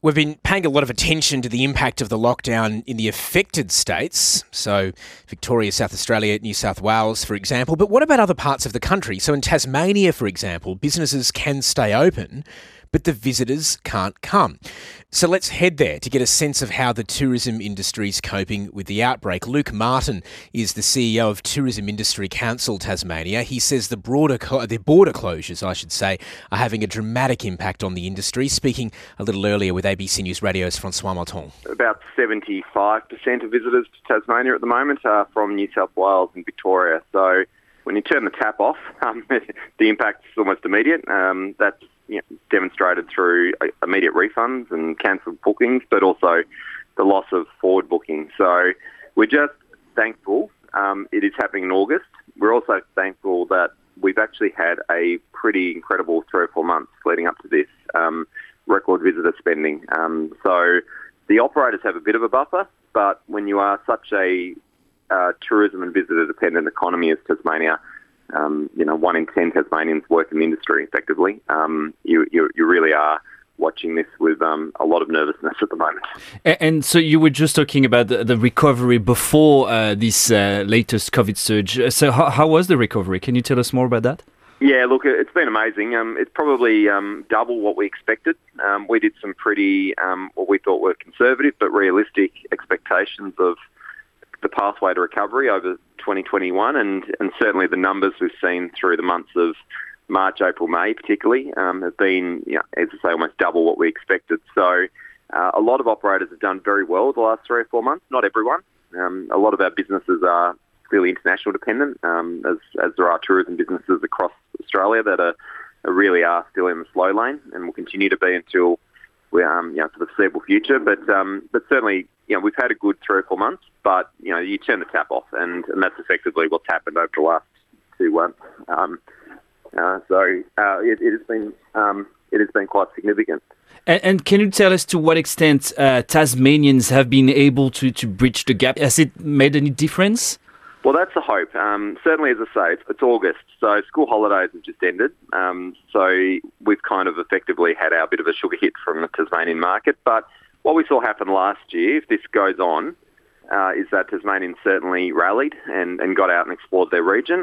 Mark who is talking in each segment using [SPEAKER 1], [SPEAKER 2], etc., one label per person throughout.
[SPEAKER 1] We've been paying a lot of attention to the impact of the lockdown in the affected states, so Victoria, South Australia, New South Wales, for example. But what about other parts of the country? So in Tasmania, for example, businesses can stay open, but the visitors can't come. So let's head there to get a sense of how the tourism industry is coping with the outbreak. Luke Martin is the CEO of Tourism Industry Council Tasmania. He says the border closures, I should say, are having a dramatic impact on the industry. Speaking a little earlier with ABC News Radio's Francois Martin.
[SPEAKER 2] About 75% of visitors to Tasmania at the moment are from New South Wales and Victoria. So when you turn the tap off, the impact is almost immediate. That's demonstrated through immediate refunds and cancelled bookings, but also the loss of forward bookings. So we're just thankful it is happening in August. We're also thankful that we've actually had a pretty incredible 3 or 4 months leading up to this, record visitor spending. So the operators have a bit of a buffer, but when you are such a tourism and visitor dependent economy as Tasmania, 1 in 10 Tasmanians work in the industry effectively. You really are watching this with a lot of nervousness at the moment.
[SPEAKER 3] And so you were just talking about the recovery before this latest COVID surge. So how was the recovery? Can you tell us more about that?
[SPEAKER 2] Yeah, look, it's been amazing. It's probably double what we expected. We did some pretty, what we thought were conservative but realistic expectations of the pathway to recovery over 2021, and certainly the numbers we've seen through the months of March, April, May particularly have been, as I say, almost double what we expected. So a lot of operators have done very well the last 3 or 4 months, not everyone. A lot of our businesses are clearly international dependent, as there are tourism businesses across Australia that really are still in the slow lane and will continue to be until we're for the foreseeable future. But certainly, we've had a good 3 or 4 months, but you turn the tap off, and that's effectively what's happened over the last 2 months. It has been quite significant.
[SPEAKER 3] And can you tell us to what extent Tasmanians have been able to bridge the gap? Has it made any difference?
[SPEAKER 2] Well, that's the hope. Certainly, as I say, it's August, so school holidays have just ended. So we've kind of effectively had our bit of a sugar hit from the Tasmanian market. But what we saw happen last year, if this goes on, is that Tasmanians certainly rallied and got out and explored their region.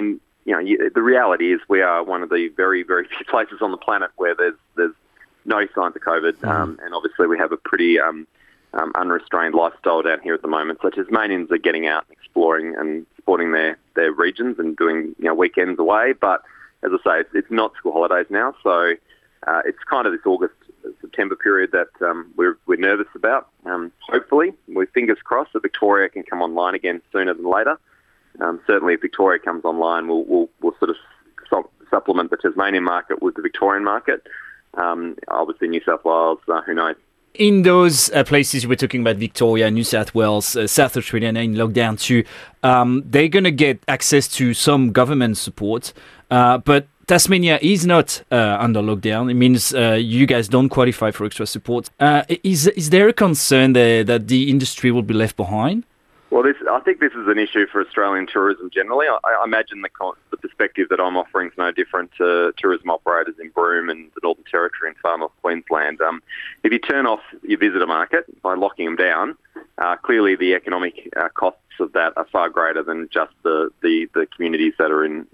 [SPEAKER 2] The reality is we are one of the very, very few places on the planet where there's no signs of COVID, and obviously we have a pretty unrestrained lifestyle down here at the moment. So Tasmanians are getting out and exploring and supporting their regions and doing weekends away. But as I say, it's not school holidays now, so it's kind of this August-September period that we're nervous about. Hopefully, with fingers crossed, that Victoria can come online again sooner than later. Certainly, if Victoria comes online, we'll sort of supplement the Tasmanian market with the Victorian market. Obviously, New South Wales, who knows?
[SPEAKER 3] In those places we're talking about, Victoria, New South Wales, South Australia, and in lockdown too, they're going to get access to some government support, but Tasmania is not under lockdown. It means you guys don't qualify for extra support. Is there a concern there that the industry will be left behind?
[SPEAKER 2] Well, I think this is an issue for Australian tourism generally. I imagine the perspective that I'm offering is no different to tourism operators in Broome and the Northern Territory and far north Queensland. If you turn off your visitor market by locking them down, clearly the economic costs of that are far greater than just the communities that are in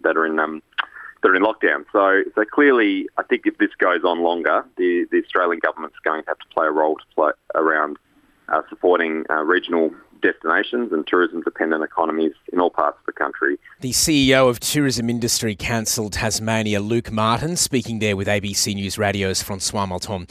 [SPEAKER 2] lockdown. So clearly, I think if this goes on longer, the Australian government's going to have to play a role to play around supporting regional destinations and tourism-dependent economies in all parts of the country.
[SPEAKER 1] The CEO of Tourism Industry Council Tasmania, Luke Martin, speaking there with ABC News Radio's Francois Martin.